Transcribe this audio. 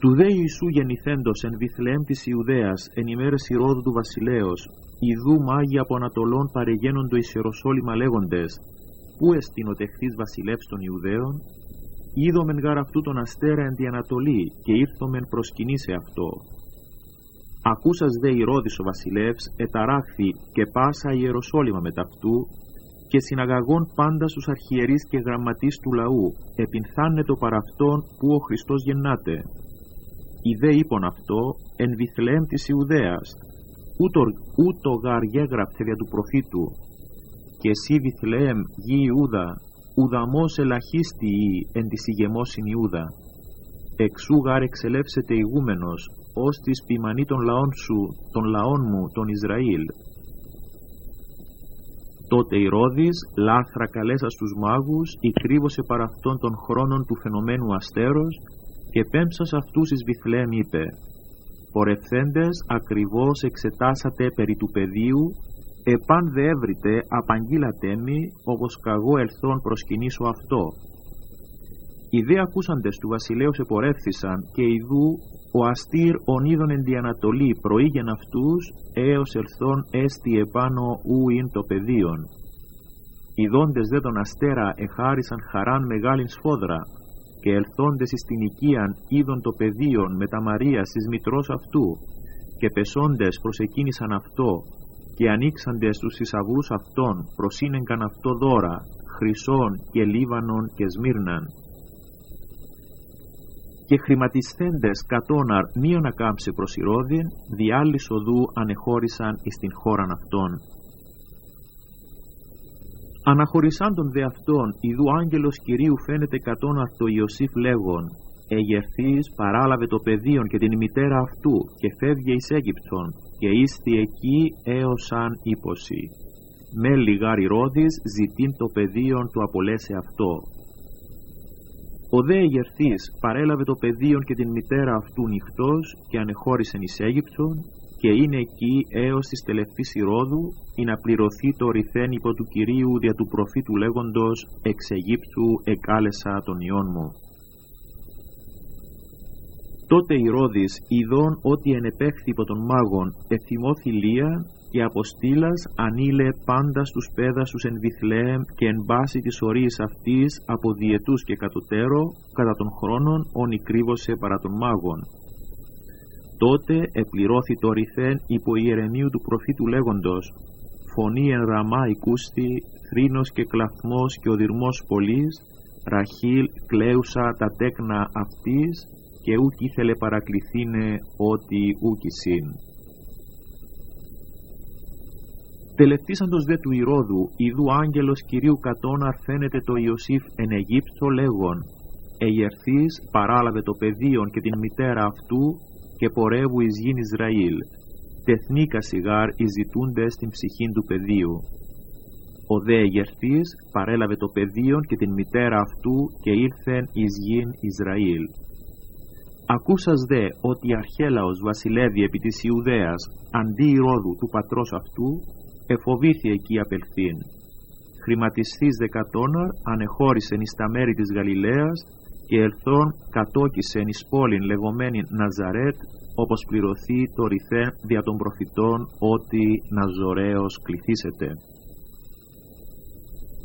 Του δε Ιησού γεννηθέντος εν Βιθλεέμ της Ιουδαίας εν ημέρες Ηρώδου του βασιλέως, ιδού μάγοι από Ανατολών παρεγένοντο εις Ιεροσόλυμα λέγοντες, πού εστιν ο τεχθής βασιλεύς των Ιουδαίων, είδομεν γάρ αυτού τον αστέρα εν τη Ανατολή και ήρθομεν προσκυνήσε αυτό. Ακούσας δε Ηρώδης ο βασιλεύς εταράχθη και πάσα η Ιεροσόλυμα μεταυτού και συναγαγών πάντα στους αρχιερείς και γραμματείς του λαού, επινθάνετο παρά αυτόν που ο Χριστός γεννάται. Ιδέ είπον αυτό εν Βιθλεέμ της Ιουδαίας, ούτω γάρ γέγραπθε δια του προφήτου, και εσύ Βιθλεέμ γη Ιούδα, ουδαμός ελαχίστιοι εν της ηγεμόσιν Ιούδα. Εξού γάρ εξελεύσεται ηγούμενος, ως της ποιμανή των λαών σου, των λαών μου, των Ισραήλ. Τότε Ηρώδης, λάθρα καλέσα στους μάγους, εκρύβωσε παρά αυτών των χρόνων του φαινομένου αστέρος, και πέμψας αυτούς εις Βιθλεέμ είπε, «Πορευθέντες ακριβώς εξετάσατε περί του παιδίου, επάν δε έβριτε απαγγείλατε μη, όπως καγώ ελθόν προσκυνήσω αυτό». Οι δε ακούσαντες του βασιλέως επορεύθησαν και ιδού ο αστήρ ονίδων εν τη Ανατολή προήγεν αυτούς έως ελθόν έστι επάνω ου ειν το πεδίον. Οι δόντες δε τον αστέρα εχάρισαν χαράν μεγάλην σφόδρα και ελθόντες εις την οικίαν είδον το πεδίον με τα Μαρίας εις μητρός αυτού και πεσόντες προσεκίνησαν αυτό και ανοίξαντες τους θησαυρούς αυτών προσύνεγκαν αυτό δώρα, χρυσόν και λίβανον και σμύρναν. Και χρηματισθέντες κατώναρ μη ανακάμψε προς Ηρώδην, διάλυσ οδού ανεχώρησαν εις την χώραν αυτών. Αναχωρισάντων δε αυτών, ιδού άγγελος Κυρίου φαίνεται κατώναρ το Ιωσήφ λέγον, «Εγερθείς παράλαβε το παιδίον και την μητέρα αυτού και φεύγε εις Αίγυπτον και ήστι εκεί έως αν ύποση. Με λιγάρ Ηρώδης ζητήν το παιδίον του απολέσει αυτό». Ο δε Εγερθής παρέλαβε το παιδίον και την μητέρα αυτού νυχτός και ανεχώρησεν εις Αίγυπτον και είναι εκεί έως της τελευταίας Ηρώδου ή να πληρωθεί το ρηθέν υπό του Κυρίου δια του προφήτου λέγοντος «Εξ Αιγύπτου εκάλεσα τον Υιόν μου». Τότε Ηρώδης ειδών ότι ενεπέχθη υπό των μάγων εθυμώθη Λία και αποστήλας ανήλε πάντα στους πέδασους εν Βιθλεέμ και εν πάση της ορίης αυτής από διετούς και κατωτέρω κατά των χρόνων όνοι κρύβωσε παρά των μάγων. Τότε επληρώθη το ρηθέν υπό Ιερεμίου του προφήτου λέγοντος «Φωνή εν Ραμά οικούστη, θρήνος και κλαθμός και οδυρμός πολλής, Ραχήλ κλαίουσα τα τέκνα αυτής και ούκ ήθελε παρακληθήνε ότι ούκησιν». Τελευτήσαντος δε του Ηρώδου, ιδού άγγελος Κυρίου κατώναρ φαίνεται το Ιωσήφ εν Αιγύπτο λέγον «Εγερθείς παράλαβε το παιδίον και την μητέρα αυτού και πορεύου εις γην Ισραήλ, τεθνίκα σιγάρ εις ζητούντες την ψυχήν του παιδίου». Ο δε Εγερθής παρέλαβε το παιδίον και την μητέρα αυτού και ήλθεν εις γην Ισραήλ. Ακούσας δε ότι Αρχέλαος βασιλεύει επί της Ιουδαίας αντί Ηρώδου του πατρός αυτού, εφοβήθη εκεί απελθύν. Χρηματισθείς δε κατώναρ ανεχώρησεν εις τα μέρη της Γαλιλαίας και ελθόν κατόκισεν εις πόλην λεγόμενην Ναζαρέτ, όπως πληρωθεί το ρηθέν δια των προφητών ότι Ναζωραίος κληθήσεται.